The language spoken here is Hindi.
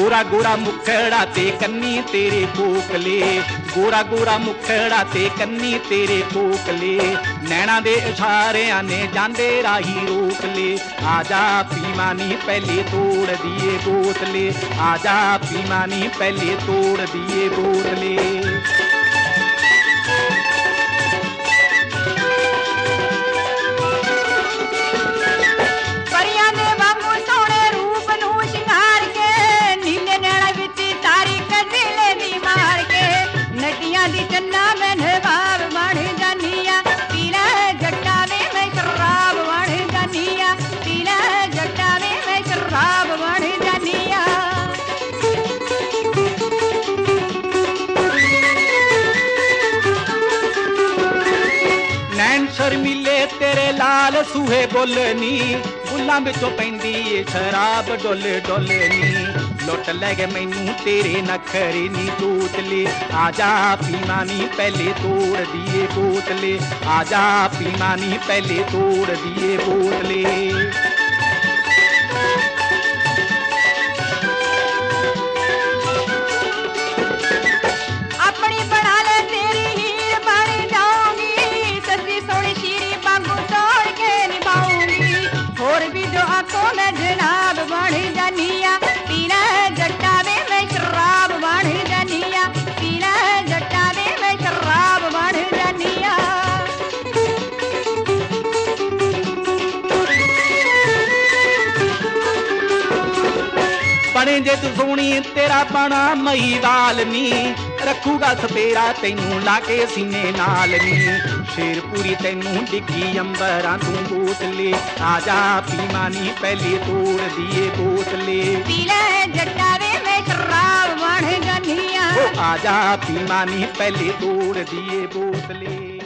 गोरा गोरा मुखड़ा ते कन्नी तेरे कोकले, गोरा गोरा मुखड़ा ते कन्नी तेरे कोकले, नैना दे इशारियां ने जांदे राही रोक ले। आजा पीमानी पहले तोड़ दिए बोतले, आजा पीमानी पहले तोड़ दिए बोतले। शर्मीले तेरे लाल सूहे बोलनी, बुल्लां बिचों पैंदी शराब डोल डोलनी। लुट लै गए मैनू तेरे नखरे नी तोतले, आजा पीमानी पहले तोड़ दिए बोतले, आजा पीमानी पहले तोड़ दिए बोतले। जनाब बन जानिया पीला जट्टा वे मैं शराब बन जानिया, पीला जट्टा वे मैं शराब बन जानिया। बने जे तू सोनी तेरा बना मई वाल नी, रखूगा सपेरा तैनू लाके सीने नाल नी। शेरपुरी तैनू डिगी अंबरां तू बोतले, आजा पीमानी पहले तोड़ दिए बोतले। पीला जट्टा वे मैं शराब बन जानिया, आजा पीमानी पहले तोड़ दिए बोतले।